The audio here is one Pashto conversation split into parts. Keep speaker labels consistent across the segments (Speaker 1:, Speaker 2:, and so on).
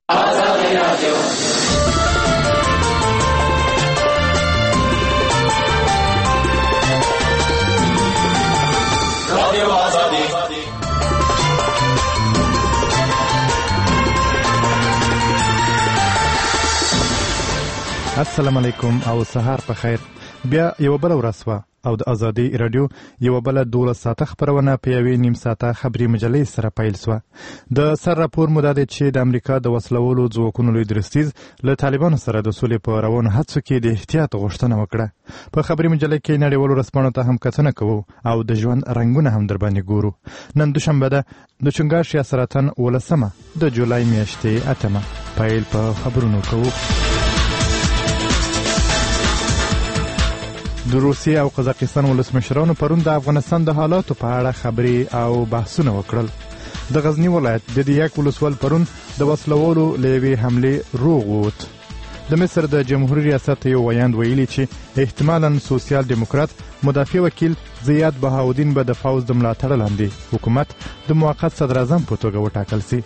Speaker 1: آزادی رادیو. رادیو آزادی.
Speaker 2: السلام علیکم او سهار په خیر. بیا یو بل ورځ وه او د ازادي رادیو یو بل 12 ساعته خبرونه په یوې نیم ساعته خبري مجلې سره پیل سوه. د سر راپور مو دا دی چې د امریکا د وسلولو ځواکونو لوی درستیز له طالبانو سره د سولې په روانو هڅو کې د احتیاط غوښتنه وکړه. په خبري مجلې کې نړیوالو رسنیو ته هم کتنه کوو او د ژوند رنګونه هم در باندې ګورو. نن دوشنبه ده، د چنګاښ یا سرطان 18 د جولای میاشتې 8 پیل په خبرونو کوو. د روسیې او قزاقستان ولسمشرانو پرون د افغانستان د حالاتو په اړه خبري او بحثونه وکړل. د غزنی ولایت د دیاک ولسوال پرون د وسلوالو له یوې حملې روغ ووت. د مصر د جمهوریت ریاست یو ویاند ویلي چې احتمالاً سوسیال دیموکرات مدافع وکیل زیاد بهاودین به د فوز د ملاتړ لاندې حکومت د موقت صدراعظم په توګه وټاکل سي.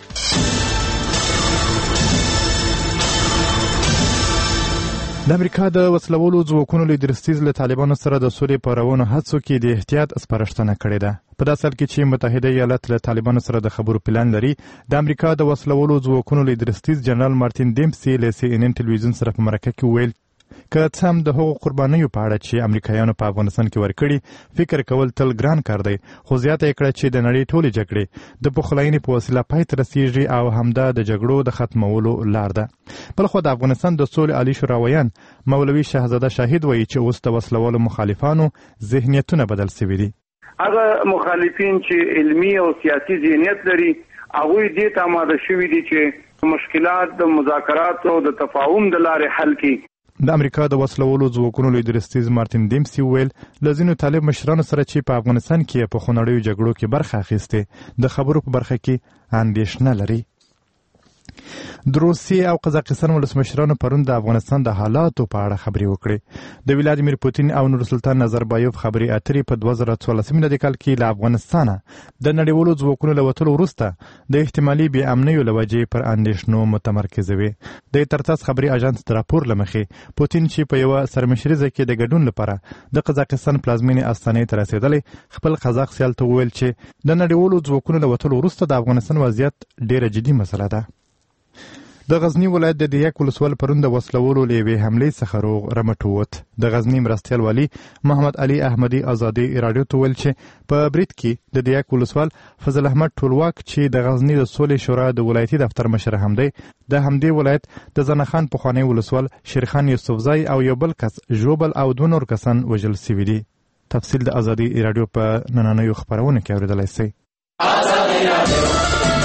Speaker 2: د امریکا د وسلولو ځواکونو لوی درستیز له طالبانو سره د سولې په روانو هڅو کې د احتیاط سپارښتنه کړې ده. په داسې حال کې چې متحده ایالات له طالبانو سره د خبرو پلان لري، د امریکا د وسلولو ځواکونو لوی درستیز جنرال مارټین ډیمسي له CNN ټلویزیون سره په مرکه کې وویل که څه هم د هغو قربانیو په اړه چې امریکایانو په افغانستان کې ورکړي فکر کول تل ګران کار دی، خو زیاته یې کړه چې د نړۍ ټولې جګړې د پخلاینې په وسیله پای ته رسیږي او همدا د جګړو د ختمولو لار ده. بلخو د افغانستان د سولې عالی شورا ویان مولوي شهزاده شاهد وایي چې اوس د وسلوالو مخالفانو ذهنیتونه بدل شوي دي.
Speaker 3: هغه مخالفین چې علمي او سیاسي ذهنیت لري هغوی دې ته آماده شوي دي چې مشکلات د مذاکرات او د تفاهم د لارې حل کړي.
Speaker 2: د امریکا د وسلولو ځواکونو لوی درستیز مارټین ډیمسي ویل له ځینو طالب مشرانو سره چې په افغانستان کې په خونړیو جګړو کې برخه اخیستې د خبرو په برخه کې اندېښنه لري. د روسیې او قزاقستان ولسمشرانو پرون د افغانستان د حالاتو په اړه خبرې وکړې. د ولادیمیر پوتین او نورسلطان نظربایوف خبرې اترې په 2014 میلادي کال کې له افغانستانه د نړیوالو ځواکونو له وتلو وروسته د احتمالي بې امنیو له وجې پر اندېښنو متمرکزه وې. د ترتاس خبري اژانس د راپور له مخې پوتین چې په یوه سرمشریزه کې د ګډون لپاره د قزاقستان پلازمینې استانې ته رسېدلی، خپل قزاق سیال ته وویل چې د نړیوالو ځواکونو له وتلو وروسته د افغانستان وضعیت ډېره جدي مسله ده. د غزنی ولایت د دیاک ولسوال پرون د وسلولو له یوې حملې څخه روغ رمټ ووت. د غزنی مرستیال والي محمد علي احمدي ازادي رادیو ته ویل چې په برید کې د دیاک ولسوال فضل احمد ټولواک چې د غزنی د سولې شورا د ولایتي دفتر مشر هم دی، د همدې ولایت د زنخان پخوانی ولسوال شیرخان یوسفزای او یو بل کس ژوبل او 2 نور کسان وژل سوي دي. تفصیل د ازادي رادیو په نننیو خبرونو کې اوریدلای شئ.
Speaker 1: آزادی رادیو.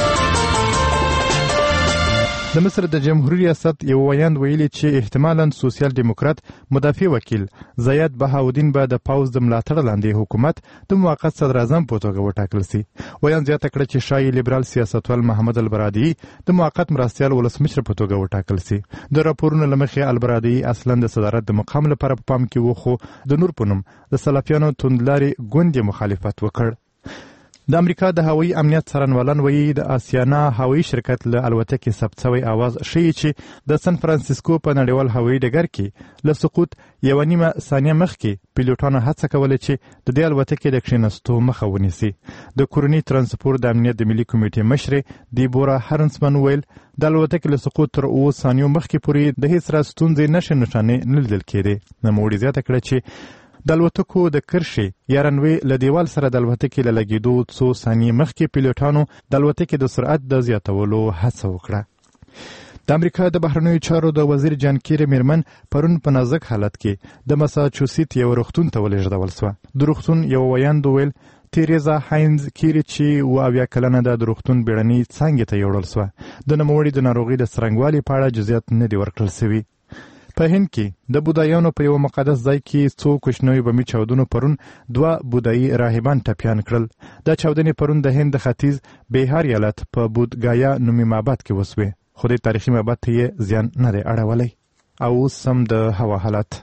Speaker 2: د مصر د جمهوریت ریاست یو ویاند ویلي چې احتمالاً سوسیال دیموکرات مدافع وکیل زیاد بهاودین به د پوز د ملاتړ لاندې حکومت د موقت صدراعظم په توګه وټاکل سي. ویاند زیاته کړه چې شایي لیبرال سیاستوال محمد البرادعي د موقت مرستیال ولسمشر په توګه وټاکل سي. د راپورونو له مخې البرادعي اصلاً د صدارت د مقام لپاره په پام کې و، خو د نور په نوم د سلفیانو توندلارې ګوند مخالفت وکړ. د امریکا د هوایي امنیت څارنوالان وایي د آسیانا هوایي شرکت له الوتکې ثبت شوی اواز ښیي چې د سن فرانسیسکو په نړیوال هوایي ډګر کې له سقوط 1.5 ثانیه مخکې پیلوټانو هڅه کوله چې د دې الوتکې د کښېنستو مخه ونیسي. د کورني ترانسپورت د امنیت د ملي کمیټې مشرې دیبورا هرنسمن ویل د الوتکې له سقوط تر 2 ثانیو مخکې پورې د هیڅ راز ستونزې نښې نښانې نه لیدل کېدې. نوموړي زیاته کړه چې د الوتکو د کرښې یا رنوې له دیوال سره د الوتکې له لګېدو څو ثانیې مخکې پیلوټانو د الوتکې د سرعت د زیاتولو هڅه وکړه. د امریکا د بهرنیو چارو د وزیر جان کیری میرمن پرون په نازک حالت کې د مساچوسیټ یو روغتون ته ولېږدول سوه. د روغتون یو ویاند ویل تیریزا هاینز کیری چې 78 کلنه ده د روغتون بیړنۍ څانګې ته یوړل سوه. د نوموړي د ناروغۍ د څرنګوالي په اړه جزئیات نه دي ورکړل سوي. په هند کې د بودایانو په یو مقدس ځای کې څو کوچنیو بمي چاودنو پرون 2 بودایي راهبان ټپیان کړل. دا چاودنې پرون د هند د ختیځ بیهار ایالت په بودګایا نومي معبد کې وسوې، خو د تاریخي معبد ته یې زیان نه دی اړولی. او اوس هم د هوا حالت.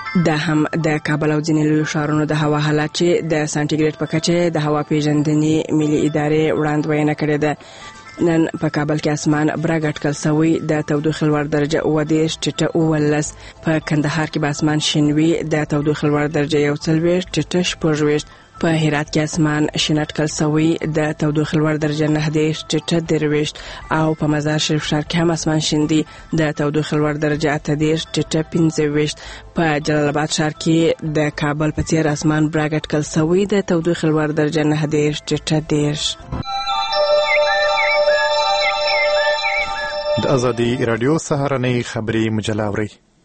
Speaker 4: دا هم د کابل او ځینې لویو ښارونو د هوا حالات چې د سانټیګریډ په کچه د هوا پیژندنې ملي ادارې وړاندوینه کړې ده. نن په کابل کې اسمان برګ اټکل شوی، د تودوخې لوړ درجه 29 ټیټه 19. په کندهار کې به اسمان شین وي، د تودوخې لوړ درجه 41 ټیټه 26. په هرات کې اسمان شین اټکل شوی، د تودوخې لوړ درجه 9 ټیټه 23. او په مزار شریف ښار کې هم اسمان شین دی، د تودوخې لوړ درجه 8 ټیټه 25. په جلال آباد ښار کې د کابل په څیر اسمان برګ اټکل شوی، د تودوخې لوړ درجه 9 ټیټه 10.
Speaker 2: د ازادي رادیو سهارنۍ خبري مجله اورئ.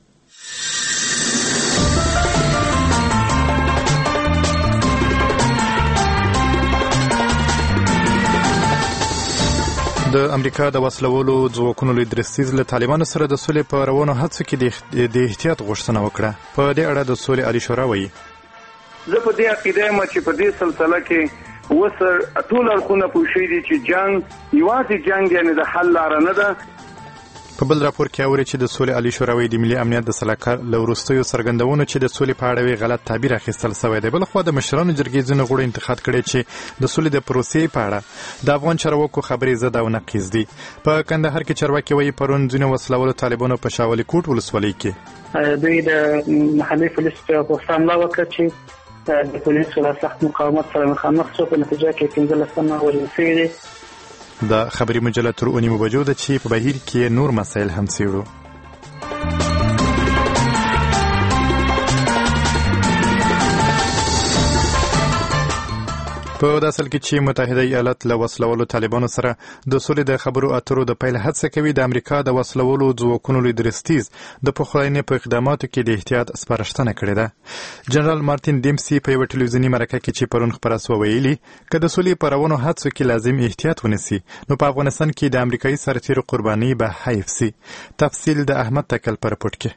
Speaker 2: د امریکا د وسلوالو ځواکونو لوی درستیز له طالبانو سره د سولې په روانو هڅو کې د احتیاط غوښتنه وکړه. په دې اړه د سولې عالی شورا وایي
Speaker 3: زه په دې عقیده یم چې په دې سلسله کې وسر ټول اړخونه پوښي دي چې جنگ یوازې جنگ یعنی د حل لار نه ده.
Speaker 2: په بل راپور کې اوري چې د سولې عالی شورا د ملي امنیت د سلاکار لورستیو څرګندونو چې د سولې په اړه غلط تعبیر اخیستل شوی دی. بل خو د مشرانو جرګې ځینې غړو انتقاد کړی چې د سولې د پروسې په اړه د افغان چارواکو خبرې زده او نقیض دي. په کندهار کې چارواکي وایي پرون ځینې وسلوالو طالبانو په شاولي کوټ ولسوالۍ کې
Speaker 5: دوی د محلي پولیس په حمله وکړه چې د پولیسو له سخت مقاومت سره مخامخ شو. په نتیجه کې 15 تنه وژل شوي دي.
Speaker 2: د خبري مجله تر 9 بجو ده چې په بهیر کې نور مسایل هم څیړو. په داسې حال کې چې متحده ایالات له وسلوالو طالبانو سره د سولې د خبرو اترو د پیل هڅه کوي، د امریکا د وسلوالو ځواکونو لوی درستیز د پخلاینې په اقداماتو کې د احتیاط سپارښتنه کړې ده. جنرال مارتین ډیمسي په یوه ټلویزیوني مرکه کې چې پرون خپره سوه ویلي که د سولې په روانو هڅو کې لازم احتیاط ونیسي نو په افغانستان کې د امریکایي سرتیرو قرباني به حیف سي. تفصیل د احمد تکل په رپورټ کې.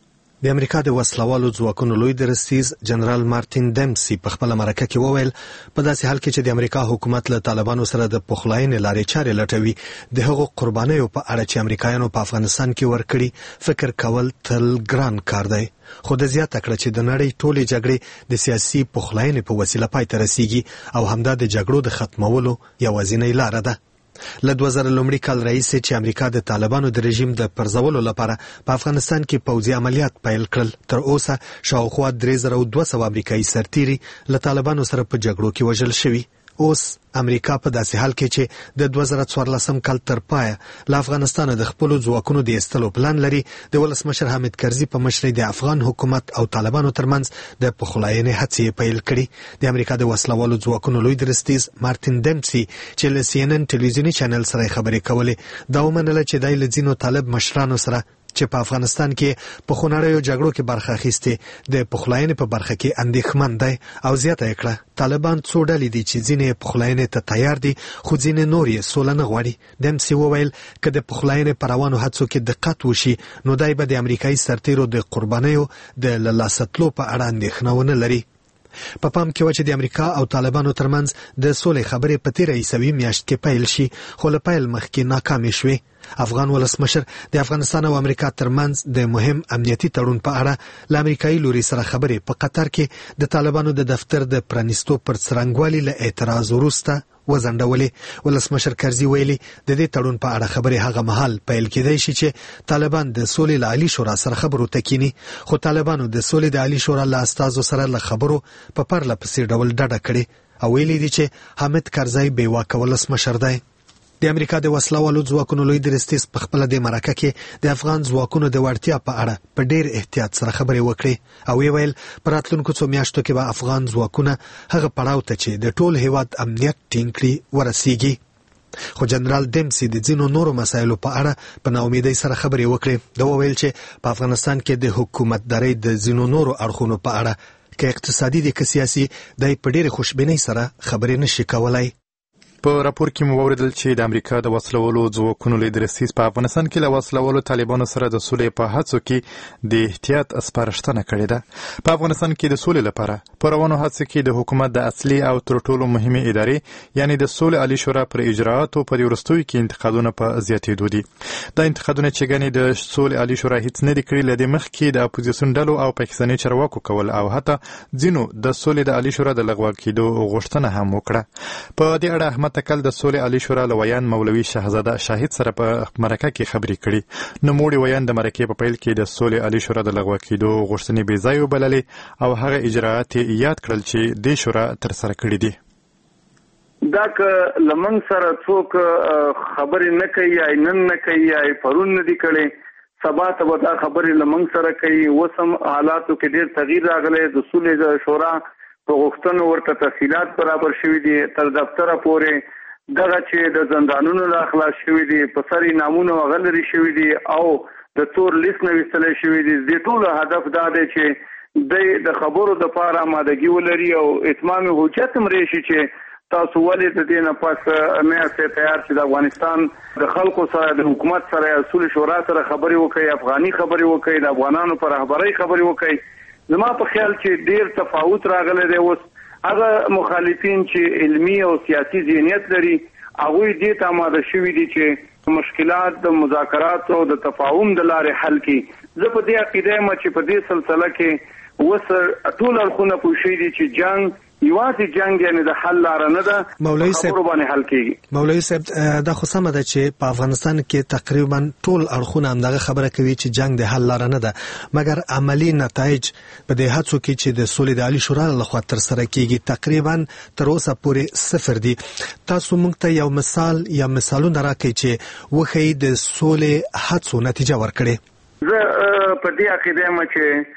Speaker 6: د امریکا د وسلوالو ځواکونو لوی درستیز جنرال مارتین ډیمسي په خپل مرکه کې وویل په داسې حال کې چې د امریکا حکومت له طالبانو سره د پخلاینې لارې چارې لټوي، د هغو قربانیو په اړه چې امریکایانو په افغانستان کې ورکړي فکر کول تل ګران کار دی. خو د زیاته کړه چې د نړۍ ټولې جګړې د سیاسي پخلاینې په وسیله پای ته رسیږي او همدا د جګړو د ختمولو یوازینۍ لاره ده. له 2000 لومړي کال راهیسې چې امریکا د طالبانو د رژیم د پرځولو لپاره په افغانستان کې پوځي عملیات پیل کړل، تر اوسه شاوخوا 3200 امریکایي سرتیري له طالبانو سره په جګړو کې وژل شوي. اوس امریکا په داسې حال کې چې د 2014 کال تر پایه له افغانستان د خپل ځواکونو د ایستلو پلان لري، د ولسمشر حامد کرزي په مشرۍ د افغان حکومت او طالبانو ترمنځ د پخلاینې هڅې پیل کړي. د امریکا د وسلوالو ځواکونو لوی درستیز مارتین ډیمسي چې له CNN ټلویزیوني چینل سره خبرې کولې دا ومنله چې دای له ځینو طالب مشرانو سره چې په افغانستان کې په خونړیو جګړو کې برخه اخیستې د پخلاینې په برخه کې اندېښمن دی او زیاته یې کړه طالبان څو ډلې دي چې ځینې پخلاینې ته تیار دي خو ځینې نور یې سوله نه غواړي. ډیمسي وویل که د پخلاینې په روانو هڅو کې دقت وشي نو دی به د امریکایي سرتیرو د قربانیو د له لاسه تلو په اړه اندېښنه ونه لري. په پام کې و چې د امریکا او طالبانو ترمنځ د سولې خبرې په تیره عیسوي میاشت کې پیل شي خو له پیل مخکې ناکامې شوې. افغان ولسمشر د افغانستان او امریکا ترمنځ د مهم امنیتي تړون په اړه له امریکایي لوري سره خبرې په قطر کې د طالبانو د دفتر د پرانیستو پر څرنګوالي له اعتراض وروسته وځنډولې. ولسمشر کرزي ویلي د دې تړون په اړه خبرې هغه مهال پیل کېدای شي چې طالبان د سولې له عالی شورا سره خبرو ته کینی، خو طالبانو د سولې د عالی شورا له استازو سره له خبرو په پرله پسې ډول ډډه کړې او ویلي دي چې حامد کرزي بې واکه ولسمشر دی. د امریکا د وسلوالو ځواکونو لوی درستیز په خپل د مرکه کې د افغان ځواکونو د وړتیا په اړه په ډیر احتیاط سره خبرې وکړې او ویل پر راتلونکو څو میاشتو کې به افغان ځواکونه هغه پړاو ته چې د ټول هیواد امنیت ټینګ کړي ورسیږي. خو جنرال ډیمسي د ځینو نورو مسایلو په اړه په ناامیدۍ سره خبرې وکړې. دا وویل چې په افغانستان کې د حکومتدارۍ د ځینو نورو اړخونو په اړه که اقتصادي دي که سیاسي دی په ډېرې خوشبینۍ سره خبرې نشي کولای.
Speaker 2: په راپور کې مو اوریدل چې د امریکا د وسلوالو ځواکونو لوی درستیز په افغانستان کې له وسلوالو طالبانو سره د سولې په هڅو کې د احتیاط سپارښتنه کړې ده. په افغانستان کې د سولې لپاره په روانو هڅو کې د حکومت د اصلي او تر ټولو مهمه ادارې یعنی د سولې عالی شورا پر اجراءاتو په وروستیو کې انتقادونه په زیاتېدو دي. دا انتقادونه چې ګڼي د سولې عالی شورا هیڅ نه دي کړی، لدې مخکې د اپوزیسیون ډلو او پاکستاني چارواکو کول او حتی ځینو د سولې د عالی شورا د لغوه کېدو غوښتنه هم وکړه. په دې اړه احمد تکل د سولې عالی شورا لویان مولوي شهزاده شاهد سره په مرکه کې خبرې کړي. نوموړي ویان د مرکې په پیل کې د سولې عالی شورا د لغوه کېدو غوښتنې بې ځایه وبللې او هغه اجراءات یاد کړل چې د شورا ترسره کړي دي.
Speaker 3: دا که لمن سره څوک خبرې نه کوي یا نن نه کوي یا پرون نه دي کړي، سبا ته به دا خبرې لمن سره کوي. وسم حالاتو کې ډېر تغییر راغلی. د سولې شورا په غوښتنو ورته تفصیلات برابر شوي دي، تر دفتره پورې دغه چې د زندانونو لا خلاص شوي دي، په سر یې نامونه وغلري شوي دي او د تور لیست نه ویستلی شوي دي. د ټولو هدف دا دی چې د خبرو دپاره آمادګي ولري او اتمام حجت هم راشي چې تاسو ولې د دې نه پس نه یاستئ تیار چې د افغانستان د خلکو سره د حکومت سره اصول شورا سره خبرې وکړي، افغاني خبرې وکړي، د افغانانو پر رهبرۍ خبرې وکړي. زما په خیال چې ډیر تفاوت راغلی دی. اوس هغه مخالفین چې علمي او سیاسي ذهنیت لري هغوی دې ته آماده شوي دي چې مشکلات د مذاکرات او د تفاهم د لارې حل کړي. زه په دې عقیده یم چې په دې سلسله کې اوس ټول اړخونه پوه شوي دي چې جنګ یوازې جنګ یعنی د حل لاره نه ده، خبرو باندې حل کېږي.
Speaker 6: مولوي صاحب دا خو سمه ده چې په افغانستان کې تقریبا ټول اړخونه همدغه خبره کوي چې جنگ د حل لاره نه ده، مګر عملی نتایج په دې هڅو کې چې د سولې د عالی شورا لخوا ترسره کېږي تقریبا تر اوسه پورې صفر دي. تاسو موږ ته یو مثال یا مثالونه راکړئ چې وښیي د سولې هڅو نتیجه ورکړي.
Speaker 3: زه په دې عقیده یم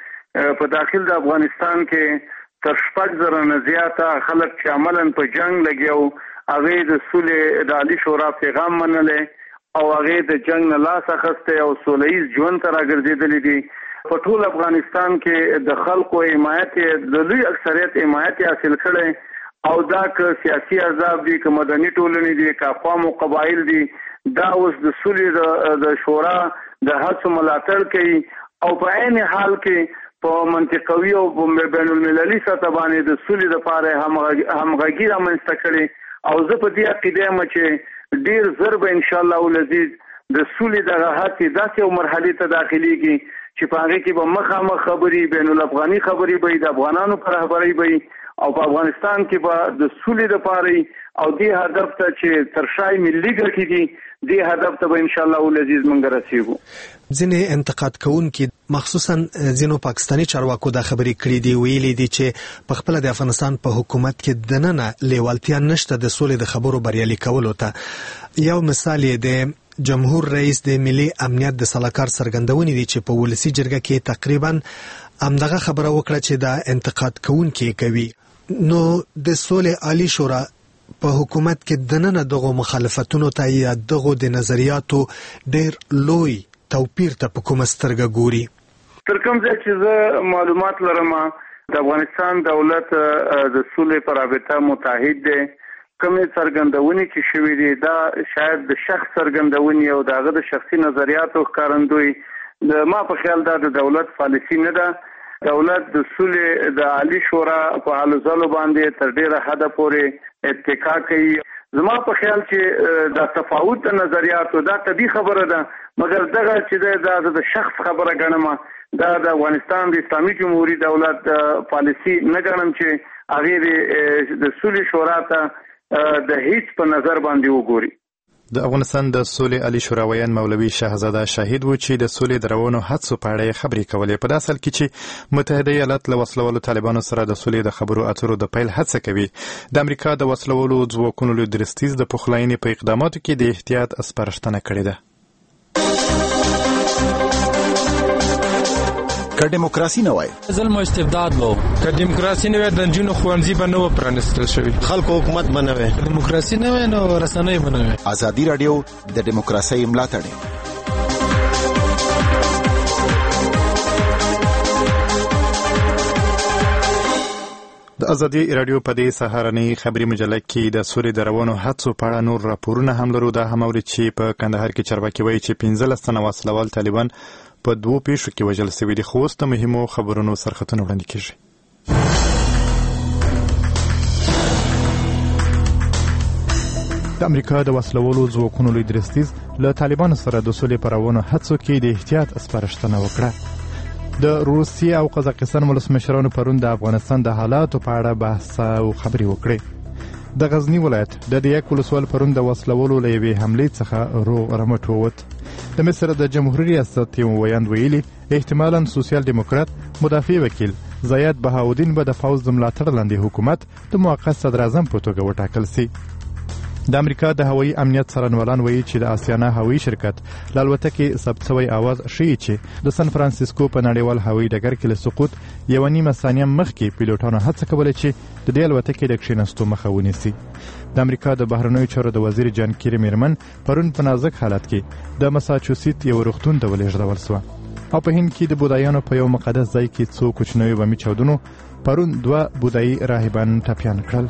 Speaker 3: چې په داخل د افغانستان کې تر 6,000 نه زیاته خلک چې عملاً په جنگ لګیو، هغه د سولې د عالی شورا پیغام منلې او هغه د جنگ نه لاس اخیسته او سولهییز ژوند ته راګرځېدلې دي. په ټول افغانستان کې د خلکو حمایت د لوی اکثریت حمایت حاصل کړي او دا که سیاسي احزاب دي، که مدني ټولنې دي، که اقوام او قبایل دي، دا اوس د سولې د شورا د هڅو ملاتړ کوي او په عین حال کې په منطقوي او بین المللي سطح باندې د سولې لپاره همغږي رامنځته کړي او زه په دې عقیده یم چې ډیر زر به ان شاء الله العزیز د سولې دغه هڅې داسې یو مرحلې ته داخليږي چې په هغه کې به مخامخ خبرې بین الافغاني خبرې به د افغانانو پر رهبرۍ به او په افغانستان کې به د سولې لپاره او دې هدف ته چې ترشای ملي ګټې دي دې هدف ته به ان شاء الله العزیز موږ رسیږو.
Speaker 6: ځینې انتقاد کوونکي مخصوصا ځینو پاکستاني چارواکو دا خبرې کړې دي، ویلي دي چې په خپل د افغانستان په حکومت کې دننه لیوالتیا نشته د سولې د خبرو بریالي کولو ته. یو مثال یې د جمهور رئیس د ملي امنیت د سلاکار څرګندونې دي چې په ولسی جرګه کې تقریبا همدغه خبره وکړه چې دا انتقاد کوونکي کوي. نو د سولې عالی شورا په حکومت کې دننه دغه مخالفتونو ته یا دغه د نظریاتو ډېر لوی توپیر ته په کومه سترګه ګوري؟
Speaker 3: تر کوم ځای چې زه معلومات لرم د افغانستان دولت د سولې پر رابطه متحد دی. کومې څرګندونې چې شوې دي دا شاید د شخص څرګندونې او دغه د شخصي نظریاتو ښکارندوی ما په خیال دا د دولت پالیسي نه ده. دولت د سولې د عالی شورا په حالو ځلو باندې تر ډیره حده پورې اتکا کوي. زما په خیال چې دا تفاوت د نظریاتو دا طبیعي خبره ده، مګر دغه چې د شخص خبره ګڼم دا د افغانستان د اسلامي جمهوریت دولت پالیسي نه ګڼم چې هغه د سولې شورا ته د هیڅ په نظر باندې وګوري.
Speaker 2: د افغانستان د سولې عالی شورا ویان مولوي شهزاده شاهد و چې د سولې د روانو هڅو په اړه خبرې کولې. په داسې حال کې چې متحده ایالات له وسلوالو طالبانو سره د سولې د خبرو اترو د پیل هڅه کوي، د امریکا د وسلوالو ځواکونو لوی درستیز د پخلاینې په اقداماتو کې د احتیاط سپارښتنه کړې ده.
Speaker 7: که دیموکراسي نه وای
Speaker 8: ظلم او استبداد وو، که دیموکراسي نه وای د جنونو خوانځي به نه پرانستل شوی،
Speaker 7: خلکو حکومت بنوي،
Speaker 8: دیموکراسي نه وای نو رسنۍ بنوي.
Speaker 7: ازادي رادیو د دیموکراسي ملاتړ.
Speaker 2: د ازادي رادیو په دې سهارنۍ خبري مجله کې د سولې د روانو هڅو په اړه نور راپورونه هم لرو. دا هم اوري چې په کندهار کې چارواکي وایي چې 15 تنه وسلوال طالبان په 2 پیښو کې وژل شوي دي. خو اوس د مهمو خبرونو سرخطونه وړاندې کیږي. د امریکا د وسلوالو ځواکونو لوی درستیز له طالبانو سره د سولې په روانو هڅو کې د احتیاط سپارښتنه وکړه. د روسیې او قزاقستان ولسمشرانو پرون د افغانستان د حالاتو په اړه بحث او خبرې وکړې. د غزنی ولایت د دیک ولسوال پرون د وسلوالو له یوې حملې څخه روغ رمټ ووت. د مصر د جمهوریت ریاست یو ویاند ویلي احتمالاً سوسیال دیموکرات مدافع وکیل زیاد بهاودین به د فوز د ملاتړ لاندې حکومت د موقت صدر اعظم په توګه وټاکل شي. د امریکا د هوایي امنیت څارنوالان وایي چې د آسیانا هوایي شرکت له الوتکې ثبت شوی اواز ښیي چې د سان فرانسیسکو په نړیوال هوایي ډګر کې له سقوط 1.5 ثانیه مخکې پیلوټانو هڅه کوله چې د دې الوتکې د کښېناستو مخه ونیسي. د امریکا د بهرنیو چارو د وزیر جان کیری میرمن پرون په نازک حالت کې د مساچوسیټ یو روغتون ته ولېږدول شوه. او په هند کې د بودایانو په یو مقدس ځای کې څو کوچنیو بمي چاودنو پرون 2 بودایي راهبان ټپیان کړل.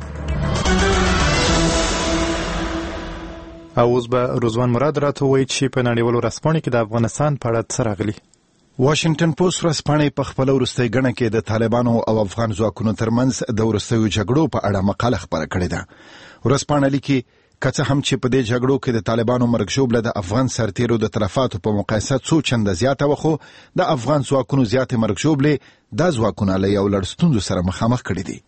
Speaker 2: او اوس به رضوان مراد راته وایي چې په نړیوالو ورځپاڼو کې د افغانستان په اړه څه راغلي.
Speaker 7: واشنگټن پوسټ ورځپاڼه په خپل وروستۍ غڼه کې د طالبانو او افغان ځواکونو ترمنځ د وروستیو جګړو په اړه مقاله خپره کړې ده. ورځپاڼه لیکي که څه هم چې په دې جګړو کې د طالبانو مرګ ژوبله د افغان سرتیرو د طرفاتو په مقایسه څو چنده زیاته وخو د افغان ځواکونو زیاتې مرګ ژوبلې دا ځواکونه له یو لړ ستونزو سره مخامخ کړي دي.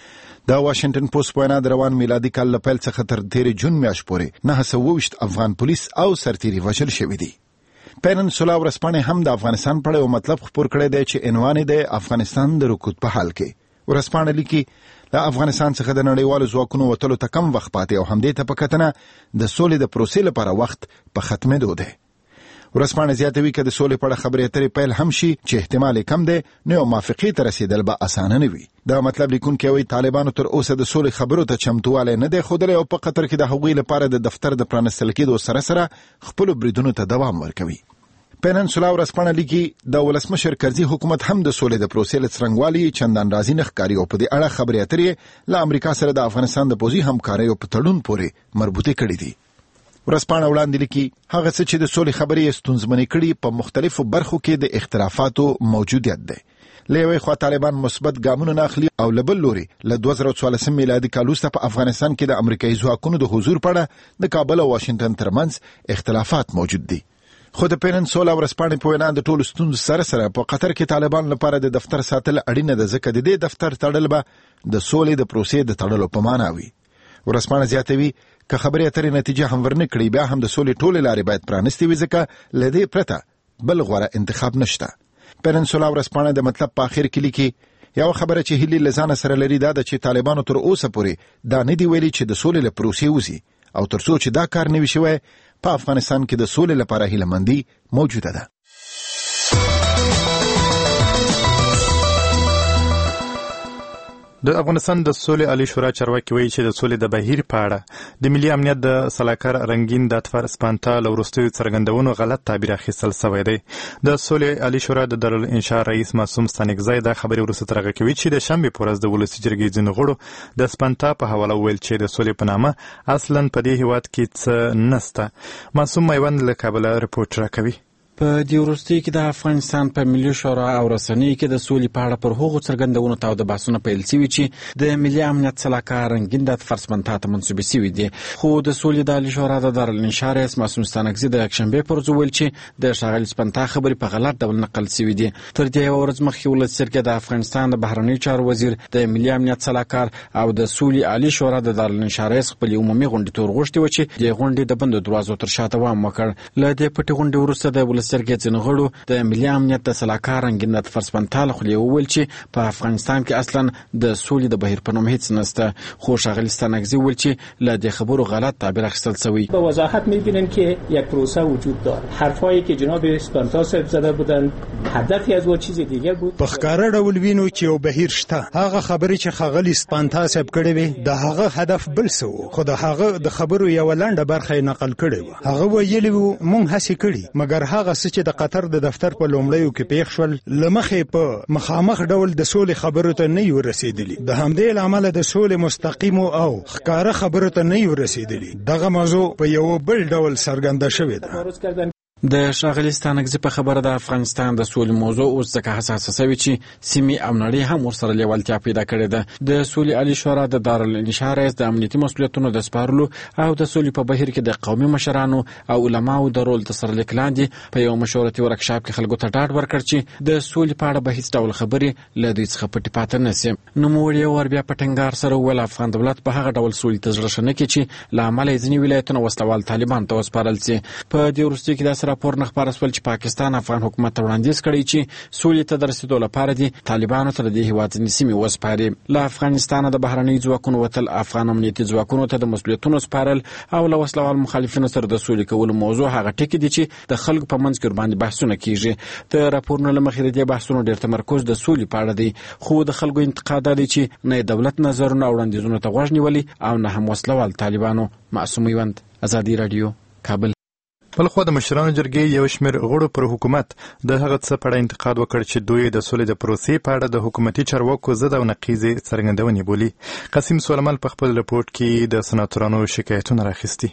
Speaker 7: د واشنگټن پوسټ په وینا د روان میلادي کال له پیل څخه تر 13 جون میاشتې پورې 920 افغان پولیس او سرتیري وژل شوي دي. پیننسولا ورځپاڼې هم د افغانستان په اړه یو مطلب خپور کړی دی چې عنوان یې د افغانستان د رکود په حال کې. ورځپاڼه لیکي له افغانستان څخه د نړیوالو ځواکونو وتلو ته کم وخت پاتې او همدې ته په کتنه د سولې د پروسې لپاره وخت په ختمېدو دی. ورځپاڼه زیاتوي که د سولې په اړه خبرې اترې پیل هم شي چې احتمال کم دی نو یو موافقې ته رسیدل به اسانه نه وي. دا مطلب لیکونکی وایي طالبانو تر اوسه د سولې خبرو ته چمتووالی نه دی ښودلی او په قطر کې د هغوی لپاره د دفتر د پرانستل کېدو سره سره خپلو بریدونو ته دوام ورکوي. پیننسولا ورځپاڼه لیکي د ولسمشر کرزي حکومت هم د سولې د پروسې له څرنګوالي چندان راضي نه ښکاري او په دې اړه خبرې اترې له امریکا سره د افغانستان د پوځي همکاریو په تړون پورې مربوطې کړي دي. ورځپاڼه وړاندې لیکي هغه څه چې د سولې خبرې ستونزمنې کړي په مختلفو برخو کې د اختلافاتو موجودیت دی. له یوې خوا طالبان مثبت ګامونه نه اخلي او له بل لوري له 2014 میلادي کال وروسته په افغانستان کې د امریکایي ځواکونو د حضور په اړه د کابل او واشنگټن ترمنځ اختلافات موجود دي. خو د پیننسولا ورځپاڼې په وینا د ټولو ستونزو سره سره په قطر کې طالبان لپاره د دفتر ساتل اړینه ده ځکه د دې دفتر تړل به د سولې د پروسې د تړلو په معنا وي. ورځپاڼه زیاتوي که خبرې اترې نتیجه هم ورنه کړي بیا هم د سولې ټولې لارې باید پرانستې وي ځکه له دې پرته بل غوره انتخاب نشته. پیننسولا ورځپاڼه د مطلب په اخر کې لیکي یو خبره چې هیلې له ځانه سره لري دا ده چې طالبانو تر اوسه پورې دا نه دي ویلي چې د سولې له پروسې وځي او تر څو چې دا کار نه وي شوی په افغانستان کې د سولې لپاره هیله‌مندي موجوده ده.
Speaker 2: د افغانستان د سولې عالی شورا چارواکي وایي چې د سولې د بهیر په اړه د ملي امنیت د سلاکار رنگین د اطفار اسپانتا له وروستیو څرګندونو غلط تعبیر اخیستل شوی دی. د سولې عالی شورا د دارالانشا رئیس معصوم ستانکزی دا خبرې وروسته ترغه کوي چې د شنبې په ورځ د ولسي جرګې ځینو غړو د اسپانتا په حواله ویل چې د سولې په نامه اصلاً په دې هیواد کې څه نسته. معصوم میوند له کابله رپورټ راکوي.
Speaker 9: په دې وروستي کې د افغانستان په ملي شورا او رسنیو کې د سولې په اړه پر هغو څرګندونو تاو د بحثونه پیل شوي چې د ملي امنیت سلاکار رنګین د اطفار اسپانتا ته منسوب شوي دي. خو د سولې د عالی شورا د دارالانشا رئیس معصوم ستانکزي د یکشنبې پر ورځ ویل چې د ښاغلي اسپانتا خبرې په غلط ډول نقل شوي دي. تر دې یوه ورځ مخکې ولسي جرګې د افغانستان د بهرنیو چارو وزیر د ملي امنیت سلاکار او د سولې عالی شورا د دارالانشا رئیس خپلې عمومي غونډې ته ورغوښتې وه چې د غونډې د بندو دروازو تر شا دوام وکړ. له دې پټې غونډې وروسته د ولسي جرګې ځینو غړو د ملي امنیت د سلاکار رنګین د اطفار اسپانتا له خولې وویل چې په افغانستان کې اصلا د سولې د بهیر په نوم هیڅ نشته. خو ښاغلي ستانکزي وویل چې له دې خبرو غلط تعبیر اخیستل شوی.
Speaker 10: به وضاحت می‌بینیم که یک پروسه وجود دارد. حرفایی که جناب اسپانتا صاحب زده بودند هدفی از و چیز دیگه بود.
Speaker 11: په ښکاره ډول وینو چې یو بهیر شته. هغه خبرې چې ښاغلي اسپانتا صاحب کړې وې د هغه هدف بل څه و خو د هغه د خبرو یو لنډه برخه نقل کړې و. هغه ویلي و مونږ هڅې کړې مګر هغه څه چې د قطر د دفتر په لومړیو کې پیښ شول لمخې په مخامخ ډول د سولې خبرو ته نه یو رسیدلی. د همدې لامل د سولې مستقیم او ښکاره خبرو ته نه یو رسیدلی. دغه موضوع په یو بل ډول څرګنده شوې ده.
Speaker 9: د ښاغلي ستانکزي په خبره د افغانستان د سولې موضوع اوس ځکه حساسه شوې چې سیمې او نړۍ هم ورسره لیوالتیا پیدا کړې ده. د سولې عالي شورا د دارالانشا رئیس د امنیتي مسؤلیتونو د سپارلو او د سولې په بهیر کې د قومي مشرانو او علماو د رول د سرلیک لاندې په یو مشورتي ورکشاپ کې خلکو ته ډاډ ورکړ چې د سولې په اړه به هیڅ ډول خبرې له دوی څخه پټې پاتې نه شي. نوموړي ور بیا په ټینګار سره وویل افغان دولت په هغه ډول سولې ته زړه ښه نه کړي چې له امله یې ځینې ولایتونه وسلوال طالبان ته وسپارل شي. په دې وروستیو کې داسې راپور نه خپاره شول چې پاکستان افغان حکومت ته وړاندیز کړی چې سولې ته د رسیدو لپاره دي طالبانو ته د دې هېواد ځینې سیمې وسپاري. له افغانستانه د بهرنیو ځواکونو وتل افغان امنیتي ځواکونو ته د مسؤلیتونو سپارل او له وسلوال مخالفینو سره د سولې کولو موضوع هغه ټکي دي چې د خلکو په منځ کې ورباندې بحثونه کیږي. د راپورونو له مخې د دې بحثونو ډېر تمرکز د سولې په اړه دی، خو د خلکو انتقاد دی چې نه دولت نظرونه او وړاندیزونو ته غوږ نیولي او نه هم وسلوال طالبانو. معصوم میوند، ازادي راډیو، کابل.
Speaker 2: بلخوا د مشرانو جرګې یو شمېر غړو پر حکومت د هغه څه په اړه انتقاد وکړ چې دوی د سولې د پروسې په اړه د حکومتي چارواکو ضد او نقیضې څرګندونې بولي. قاسم سولمل په خپل رپورټ کې د سناتورانو شکایتونه راخیستي.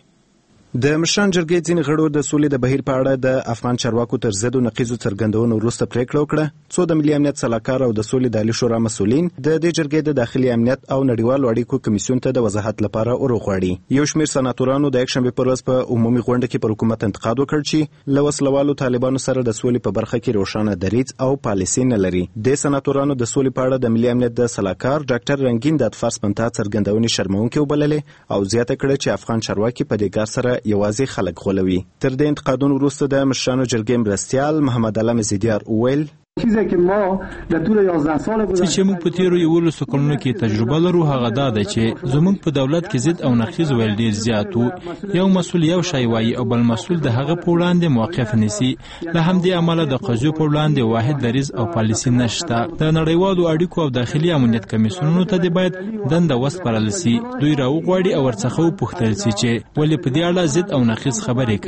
Speaker 12: د مشران جرګې ځینې غړو د سولې د بهیر په اړه د افغان چارواکو تر ضد او نقیضو څرګندونو وروسته پریکړه وکړه. څو د ملي امنیت سلاکار او د سولې د عالي شورا مسؤلین د دې جرګې د داخلي امنیت او نړیوالو اړیکو کمیسیون ته د وضاحت لپاره وروغواړي. یو شمېر سناتورانو د یکشنبې پر ورځ په عمومي غونډه کې پر حکومت انتقاد وکړ چې له وسلوالو طالبانو سره د سولې په برخه کې روښانه دریځ او پالیسي نه لري. د سناتورانو د سولې په اړه د ملي امنیت د سلاکار ډاکټر رنگین دادفار سپنتا څرګندونې شرمونکې وبللې او زیاته کړه چې افغان چارواکي په دې کار سره یوازې خلک غولوي. تر دې انتقادونو وروسته د مشرانو جرګې مرستیال محمد علم زیدیار وویل
Speaker 13: چیزی که ما در طول 11 سال گذشته
Speaker 14: چې موږ په تیرو 11 کلونو کې تجربه لرو هغه دا ده چې زموږ په دولت کې ضد او نقیض ویل ډیر زیات وو. یو مسؤل یو شی وایي او بل مسؤل د هغه په وړاندې موقف نیسي. له همدې امله د قضیو په وړاندې واحد دریځ او پالیسي نشته. د نړیوالو اړیکو او داخلي امنیت کمیسیونونو ته د باید دنده وسپارل شي. دوی راوغواړي او ورڅخه وپوښتل شي چې ولې په دې اړه ضد او نقیض خبرې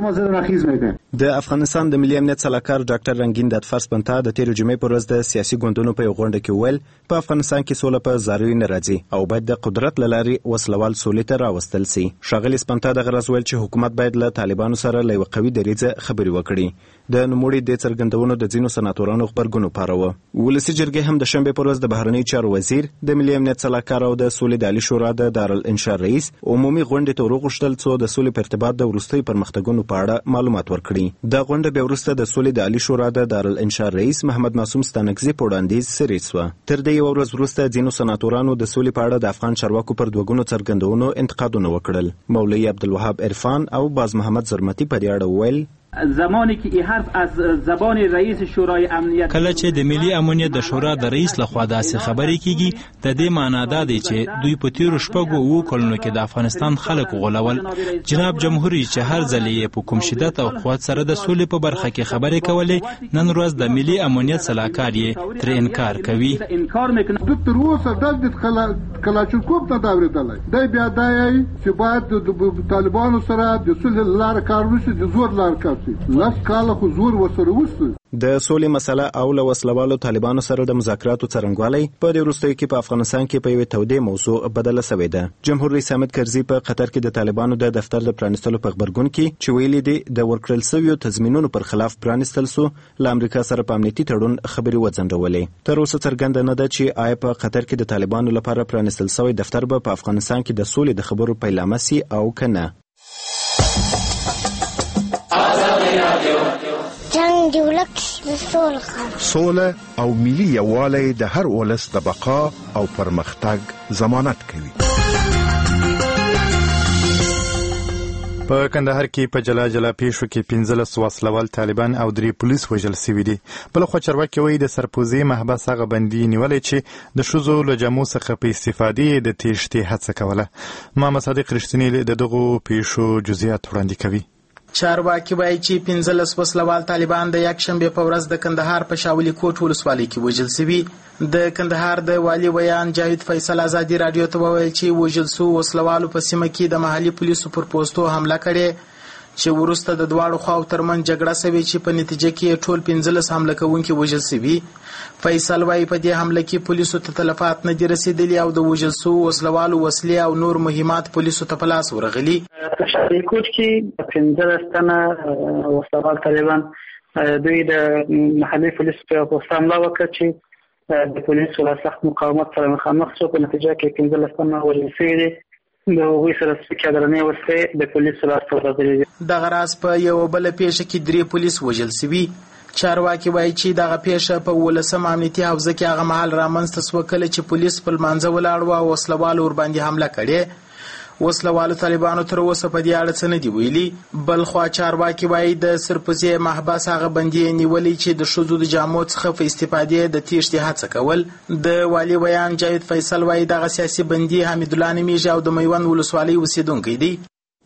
Speaker 14: کوي.
Speaker 12: د افغانستان د ملي امنیت سلاکار ډاکټر رنگین دادفار سپنتا د تیر جمعې پر ورځ د سیاسي ګوندونو په غونډه کې ویل په افغانستان کې سوله په زاریو نه راځي او باید د قدرت له لارې وسلوال سولې ته راوستل شي. ښاغلي سپنتا دغه ورځ ویل چې حکومت باید له طالبانو سره له یوه قوي دریځه خبرې وکړي. د نوموړي د څرګندونو د ځینو سناتورانو غبرګون وپاروه. ولسي جرګې هم د شنبې پر ورځ د بهرنیو چارو وزیر د ملي امنیت سلاکار او د سولې د عالي شورا د دارالانشا رئیس عمومي غونډې ته وروغوښتل څو د سولې په ارتباط د وروستیو پرمختګونو په اړه معلومات ورکړي. د غونډې بیا وروسته د سولې د عالي شورا د دارالانشا رئیس محمد معصوم ستانکزي په وړاندیز سریج شوه. تر دې یوه ورځ وروسته ځینو سناتورانو د سولې په اړه د افغان چارواکو پر دوه ګونو څرګندونو انتقادونه وکړل. مولوي عبدالوهاب عرفان او باز محمد زرمتي په دې اړه وویل
Speaker 15: زمانی که این حرف از زبان رئیس شورای امنیت
Speaker 14: کله چې د ملي امنیت د شورا د رئیس لخوا داسې خبرې کیږي د دې معنا دا دی چې دوی په تیرو شپږو اوو کلونو کې د افغانستان خلک غولول. جناب جمهوریت چې هر ځل یې په کوم شدت او قوت سره د سولې په برخه کې خبرې کولې نن ورځ د ملي امنیت سلاکار یې تر انکار کوي.
Speaker 16: تر اوسه د کلاشینکوف نه دا اورېدلی دی بیا دا یې چې باید د طالبانو سره د سولې لاره کار وشي د زور لاره کار لس کاله خو زور ورسره وشو.
Speaker 12: د سولې مسله او له وسلوالو طالبانو سره د مذاکراتو څرنګوالی په دې وروستیو کې په افغانستان کې په یوې تودې موضوع بدله سوې ده. جمهور رئیس حامد کرزي په قطر کې د طالبانو د دفتر د پرانیستلو په غبرګون کې چې ویلي دي د ورکړل سویو تضمینونو پر خلاف پرانیستل سو له امریکا سره په امنیتي تړون خبرې وځنډولې. تر اوسه څرګنده نه ده چې آیا په قطر کې د طالبانو لپاره پرانیستل سوی دفتر به په افغانستان کې د سولې د خبرو پیلامه سي او که نه.
Speaker 17: جنگ دی ولک د
Speaker 7: سوله او ملي یووالی د هر ولس د بقا او پرمختګ ضمانت کوي.
Speaker 2: په کندهار کې په جلا جلا پیښو کې 15 وسلوال طالبان او 3 پولیس وژل شوي دي. بلخوا چارواکي وایي د سرپوزي محبس هغه بندي نیولې چې د ښځو له جامو څخه په استفادې د تېښتې هڅه کوله. محمد صادق رښتینی د دغو پیښو جزئیات وړاندې کوي.
Speaker 18: چارواکي وایي چې 15 وسلوال طالبان د یکشنبې په ورځ د کندهار په شاولي کوټ ولسوالۍ کې وژل شوي. د کندهار د والي ویان جاوید فیصل ازادي رادیو ته وویل چې وژل شوو وسلوالو په سیمه کې د محلي پولیسو پر پوستو حمله کړې. چې وروسته د دواړو خواو ترمنځ جګړه شوې چې په نتیجه کې ټول 15 حمله کوونکي وژل شوي. فیصل وايي په دې حمله کې پولیسو ته تلفات نه دي رسیدلي او د وژل شوو وسلوالو وسلې او نور مهمات پولیسو ته په لاس ورغلي.
Speaker 5: په شهر کوټ کې 15 تنه وسلوال طالبان دوی د محلي پولیس په حمله وکړه چې د پولیسو له سخت مقاومت سره مخامخ شو. په نتیجه کې 15 تنه وژل شوي دي. د هغوی سره سپکې درنې وسلې د پولیسو لاسته ورغلي دي.
Speaker 18: دغه راز په یوه بله پیښه کې 3 پولیس وژل شوي. چارواکي وایي چې دغه پیښه په 18 امنیتي حوزه کې هغه مهال رامنځته شوه کله چې پولیس په لمانځه ولاړ وو او وسلوالو ورباندې حمله کړې. وسلوالو طالبانو تر اوسه په دې اړه څه نه دي ویلي. بل خوا چارواکي وایي د سرپوزې محبس هغه بندي نیولي چې د ښځو د جامو څخه په استفادې د تیښتې هڅه کول. د والي ویان جاوید فیصل وایي دغه سیاسي بندي حمیدالله نومیږي او د میوند ولسوالۍ اوسیدونکی دی.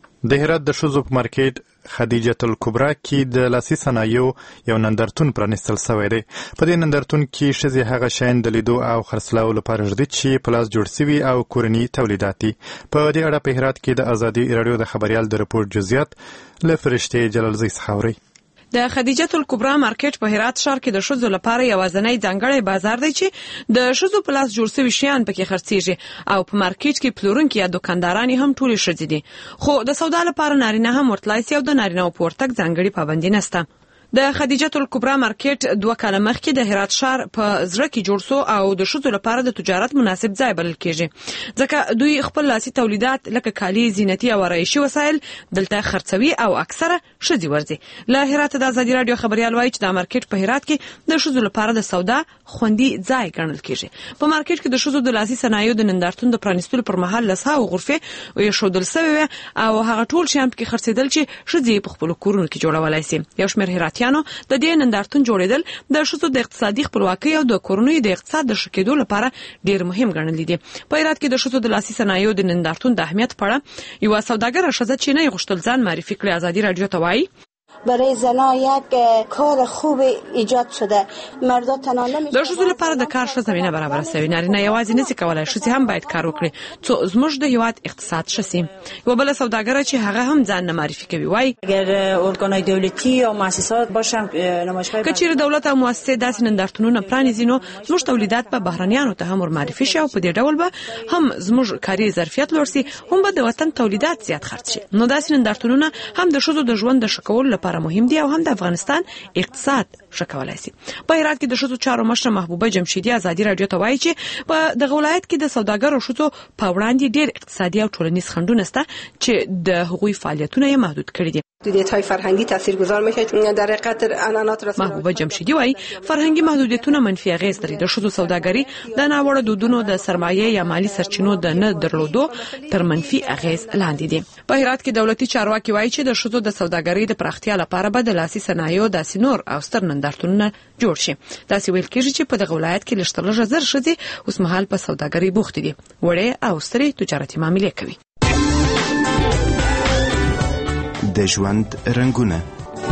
Speaker 2: د هرات د ښځو په مارکیټ خدیجه الکبرا کې د لاسي صنایعو یو نندارتون پرانیستل شوی دی. په دې نندارتون کې ښځې هغه شیان د لیدو او خرڅلاو لپاره ږدي چې په لاس جوړ شوي او کورني تولیدات دي. په دې اړه په هرات کې د ازادي راډیو د خبریال د رپورټ جزئیات له فرشتې جلالزی څخه اورئ.
Speaker 19: د خدیجه الکبرا مارکیټ په هرات ښار کې د ښځو لپاره یوازینی ځانګړی بازار دی چې د ښځو په لاس جوړ شوي شیان پکې خرڅیږي او په مارکیټ کې پلورونکي یا دکانداران هم ټولې ښځې دي. خو د سودا لپاره نارینه هم ورتلای شي او د نارینه‌و په ورتګ ځانګړې پابندي نشته. د خدیجه الکبرا مارکیټ 2 کاله مخکې د هرات ښار په زړه کې جوړ شو او د ښځو لپاره د تجارت مناسب ځای بلل کېږي ځکه دوی خپل لاسي تولیدات لکه کالي، زینتي او آرایشي وسایل دلته خرڅوي او اکثره ښځې ورځي. له هرات د ازادي راډیو خبریال وایي چې د مارکیټ په هرات کې د ښځو لپاره د سودا خوندي ځای ګڼل کېږي. په مارکیټ کې د ښځو د لاسي صنایعو د نندارتون د پرانیستلو پر مهال لسهاو غرفې ایښودل شوې او هغه ټول شیان پکې خرڅېدل چې ښځې په خپلو کورونو کې جوړولی شي. یو شمېر هراتیانو د دې نندارتون جوړېدل د ښځو د اقتصادي خپلواکۍ او د کورنیو د اقتصاد د ښه کېدو لپاره ډېر مهم ګڼلي دي. په هرات کې د ښځو د لاسي صنایعو د نندارتون د اهمیت په اړه یوه سوداګره ښځه چې نه یې غوښتل ځان معرفي کړي ازادي راډیو ته وایي
Speaker 20: برای زنها یک کار خوب ایجاد شده. مردا تنها نمیشه.
Speaker 19: د ښځو لپاره د کار ښه زمینه برابره شوې. نارینه یوازې نشي کولای، ښځې هم باید کار وکړي څو زموږ د هیواد اقتصاد ښه شي. یوه بله سوداګره چې هغه هم ځان نه معرفي کوي وایي
Speaker 21: اگر ارګانهای دولتي او مؤسسات باشن نمایشگاه
Speaker 19: که چیرې دولت او مؤسسې داسې نندارتونونه پرانیزي نو زموږ تولیدات به بهرنیانو ته هم ورمعرفي شي او په دې ډول به هم زموږ کاري ظرفیت لوړ شي، هم به د وطن تولیدات زیات خرڅ شي. نو داسې نندارتونونه هم د ښځو د ژوند د ښه کولو لپاره مهم دي او هم د افغانستان اقتصاد ښه کولای شي. په هرات کې د ښځو چارو مشره محبوبه جمشیدی ازادي راډیو ته وایي چې په دغه ولایت کې د سوداګرو ښځو په وړاندې ډېر اقتصادي او ټولنیز خنډونه شته چې د هغوی فعالیتونه یې محدود کړي دي.
Speaker 22: محدودیت‌های فرهنگی تاثیرگذار میشه در حقیقت عنعنات رسول.
Speaker 19: محبوبه جمشیدی وایي فرهنګي محدودیتونه منفي اغېز لري. د ښځو سوداګري د ناوړه دودونو د سرمایه یا مالی سرچینو د نه درلودو تر منفي اغېز لاندې دي. په هرات کې دولتي چارواکي وایي چې د ښځو د سوداګرۍ د پراختیا لپاره به د لاسي صنایعو داسې نور او ستر نندارتونونه جوړ شي. داسې ویل کېږي چې په دغه ولایت کې لږ تر لږه 1000 ښځې اوس مهال په سوداګرۍ بوختې دي، وړې او سترې تجارتي معاملې کوي.
Speaker 23: د ژوند رنګونه.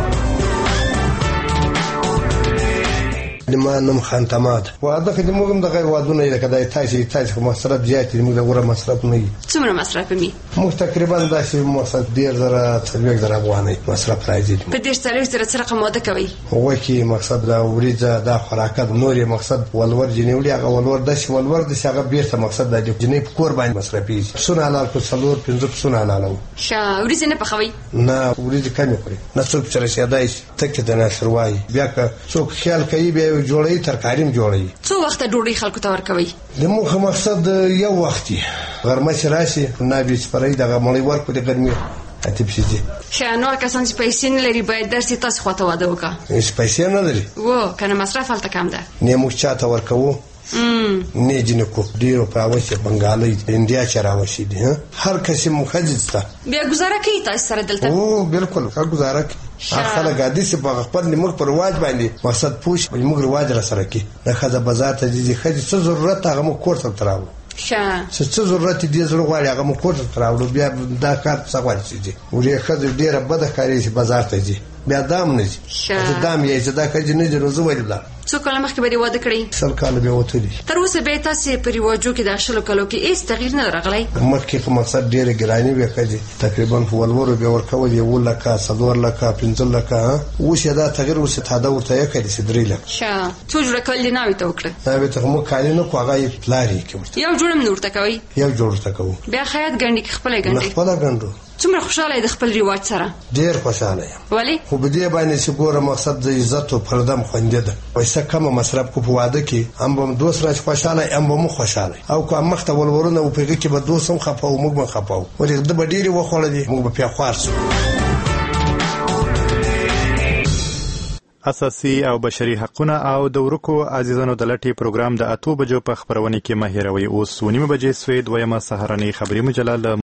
Speaker 24: ما نوم خان تماد واده کې موږ هم دغه وادونه یې کدای تاسو مصرف زیات دي، موږ دغه مصرف نه یي.
Speaker 22: څومره مصرف می؟
Speaker 24: موږ تقریبا داسې مصرف 10000 افغانۍ مصرف راځي.
Speaker 22: په 10000 سره رقم واده کوي.
Speaker 24: هو کې مقصد دا وریځه دا خوراکات نور یې مقصد ولور جنیولي هغه ولور د ولور د هغه بیرته مقصد د جنې په کور باندې مصرفي سونه حلال کو څلور 15 سونه حلال.
Speaker 22: ښه وریځ نه پخوي؟
Speaker 24: نه وریځ کمې خوري. نه څوک چې رسیدای شي تک د نشر وای بیا که څوک خیال کوي به جوړي ترکاریم جوړي.
Speaker 22: څو وخت ډوډۍ خلکو ته ورکوي؟
Speaker 24: د موخه مقصد یو وخت غرمه چې راشي نه به سپری دغه مړی ورکو د ګرمي اته بشي.
Speaker 22: شانو کسان چې پیسې نه لري باید درسي تاسو خواته واده وکړه.
Speaker 24: پیسې نه لري
Speaker 22: و کنه مصرف هلته کم ده.
Speaker 24: نه موږ چاته ورکوو نه جنکو ډیرو پراوسه بنگالي انډیا چراوشي دي. هر کس مخجسته
Speaker 22: بیا گزاره کوي تاسو سره دلته؟
Speaker 24: او بالکل ښه گزاره کوي. خلک عادي چې په خپل نیمه پر واج باندې مقصد پوښ موږ رواج را سره کې نه خزه بازار ته دي خځې څه ضرورت هغه مو کور ته تراو. څه ضرورت دي زړه غواړي هغه مو کور ته تراو. بیا دا کار څه غواړي چې ورې خځې ډیره بده کاری چې بازار ته دي بیا دام نه چې دام یې چې دا کجې نه دی نو زه ولې لاړم.
Speaker 22: څو کاله مخکې به دې واده کړی؟
Speaker 24: 100 کاله به وتلی.
Speaker 22: تر اوسه به تاسې په رواجو کې د 10 کالو کې هیڅ تغییر نه راغلی؟
Speaker 24: مخکې خو مقصد ډېرې ګراني وې ښځې تقریبا په ولورو به ورکول 1 لکه 4 لکه 5 لکه. اوس یې دا تغییر اوس تاده ورته یې کړي چې 3 لکه.
Speaker 22: ښه څو جوړه کالي ناوې ته وکړه؟
Speaker 24: ناوې ته موږ کالي نه کوو، هغه یې پلار یې کوي.
Speaker 22: یو جوړه مې ورته کوئ؟
Speaker 24: یو جوړ ورته کوو.
Speaker 22: بیا خیاط ګنډي که خپله ګنډي؟
Speaker 24: خپله ګنډو.
Speaker 22: څومره خوشحاله یې د خپل رواج سره؟
Speaker 24: ډېر خوشحاله یم.
Speaker 22: ولې؟
Speaker 24: خو په دې باندې چې ګوره مقصد د عزت او پردم خوندې ده. پیسه کمه مصرف کو په واده کې هم به دوست راځي خوشحاله هم به مو خوشحاله او که مخته ولورونه او پیغه کې به دوست هم خپاو موږ به خپاو ولې د ډېرې وخوړلې موږ به په خوار شو.
Speaker 2: اساسي او بشري حقونه او د ورکو عزیزانو د لټي پروګرام د 8 بجو په خبرونه کې ماهروي. اوس 9 بجې سوي دویمه سهارنۍ خبري مجله